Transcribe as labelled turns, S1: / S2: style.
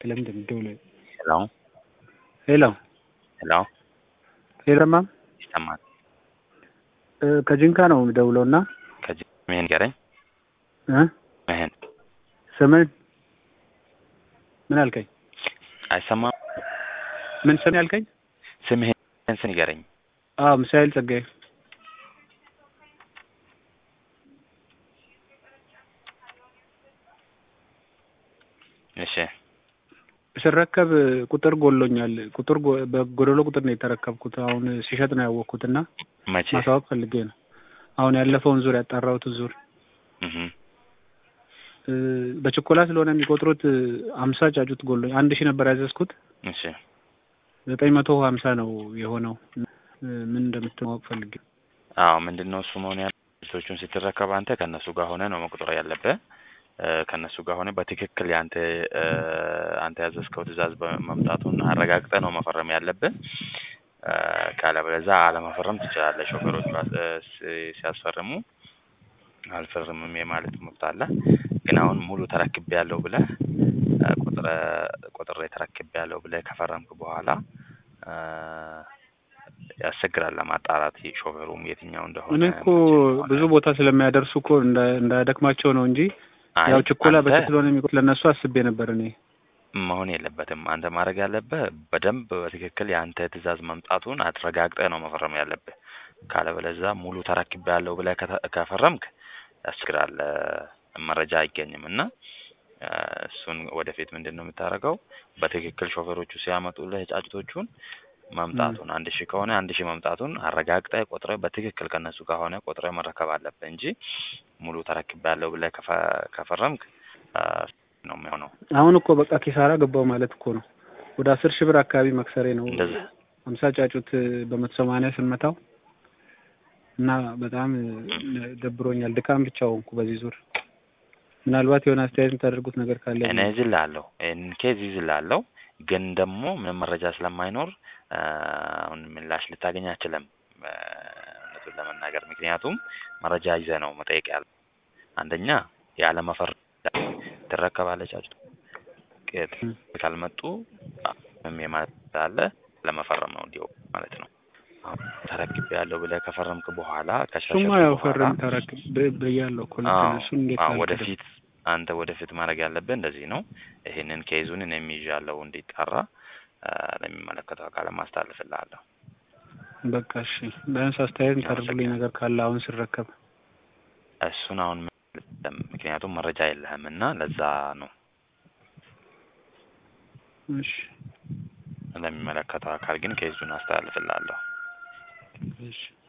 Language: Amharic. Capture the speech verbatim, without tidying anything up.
S1: ለምንድን ነው ደውለው?
S2: ሄሎ
S1: ሄሎ
S2: ሄሎ
S1: ሄሎማ
S2: ይሰማል?
S1: ከጅንካ ነው ደውለውና
S2: ከጅ ምን ገረኝ
S1: እ
S2: ምን
S1: ስምን ምን አልከኝ?
S2: አይሰማም?
S1: ምን ስም ያልከኝ?
S2: ስምህን ስን ይገረኝ።
S1: አዎ ሚሳኤል ጸጋዬ።
S2: እሺ
S1: ስረከብ ቁጥር ጎሎኛል። ቁጥር በጎዶሎ ቁጥር ነው የተረከብኩት። አሁን ሲሸጥ ነው ያወቅኩትና
S2: መቼ
S1: ማሳወቅ ፈልጌ ነው። አሁን ያለፈውን ዙር ያጣራሁት ዙር
S2: እህ
S1: በችኮላ ስለሆነ የሚቆጥሩት አምሳ ጫጩት ጎሎኝ አንድ ሺህ ነበር ያዘዝኩት።
S2: እሺ
S1: ዘጠኝ መቶ ሃምሳ ነው የሆነው። ምን እንደምትማወቅ ፈልጌ።
S2: አዎ ምንድነው እሱ መሆን ያለችውን ስትረከብ አንተ ከነሱ ጋር ሆነ ነው መቁጠር ያለበት። ከነሱ ጋር ሆነ በትክክል ያንተ አንተ ያዘዝከው ትእዛዝ በመምጣቱን አረጋግጠህ ነው መፈረም ያለብህ። ካለበለዚያ አለመፈረም ትችላለህ። ሾፌሮች ሲያስፈርሙ አልፈርምም የማለት መብት አለ። ግን አሁን ሙሉ ተረክቤያለሁ ብለህ ቁጥር ቁጥር ተረክቤያለሁ ብለህ ከፈረምክ በኋላ ያስቸግራል ለማጣራት ሾፌሩም የትኛው እንደሆነ።
S1: እኔ እኮ ብዙ ቦታ ስለሚያደርሱ እኮ እንዳያደክማቸው ነው እንጂ ያው ችኮላ በችኮላ ነው የሚቆጥ ለነሱ አስቤ ነበር። እኔ
S2: መሆን የለበትም። አንተ ማድረግ ያለብህ በደንብ በትክክል ያንተ ትእዛዝ መምጣቱን አትረጋግጠህ ነው መፈረም ያለብህ። ካለበለዚያ ሙሉ ተረክቤያለሁ ብለህ ከፈረምክ ያስቸግራል፣ መረጃ አይገኝም። እና እሱን ወደፊት ምንድነው የምታደርገው? በትክክል ሾፌሮቹ ሲያመጡልህ ጫጭቶቹን መምጣቱን አንድ ሺህ ከሆነ አንድ ሺህ መምጣቱን አረጋግጠህ ቆጥረህ በትክክል ከነሱ ጋር ሆነ ቆጥረህ መረከብ አለብህ እንጂ ሙሉ ተረክቤያለሁ ብለህ ከፈረምክ ነው የሚሆነው።
S1: አሁን እኮ በቃ ኪሳራ ገባው ማለት እኮ ነው። ወደ አስር ሺህ ብር አካባቢ መክሰሬ ነው። ሃምሳ ጫጩት በመቶ ሰማንያ ስንመታው እና በጣም ደብሮኛል። ድካም ብቻ ሆንኩ በዚህ ዙር። ምናልባት የሆነ አስተያየት የምታደርጉት ነገር ካለ
S2: እኔ እዝላለሁ። እን ኬዝ እዝላለሁ። ግን ደግሞ ምንም መረጃ ስለማይኖር አሁን ምላሽ ልታገኝ አትችልም እውነቱን ለመናገር። ምክንያቱም መረጃ ይዘህ ነው መጠየቅ ያለ። አንደኛ ያለ መፈረም ትረከባለች ጫጩት ከት ካልመጡ ምንም የማለት አለ ለመፈረም ነው እንዲሁ ማለት ነው። ተረክቤያለሁ ብለህ ከፈረምክ በኋላ ከሻሻ
S1: ሱማ ያው ፈረም ተረክብ በያለው ኮንፈረንሱን እንዴት
S2: ነው ወደፊት አንተ ወደፊት ማድረግ ያለብህ እንደዚህ ነው። ይሄንን ኬዙን እኔም ይዣለሁ እንዲጣራ ለሚመለከተው አካል ማስተላለፍልሃለሁ።
S1: በቃ እሺ። ቢያንስ አስተያየት ታደርጉልኝ ነገር ካለ አሁን ሲረከብ
S2: እሱን አሁን ምክንያቱም መረጃ የለህምና ለዛ ነው።
S1: እሺ
S2: ለሚመለከተው አካል ግን ኬዙን አስተላልፍልሃለሁ።
S1: እሺ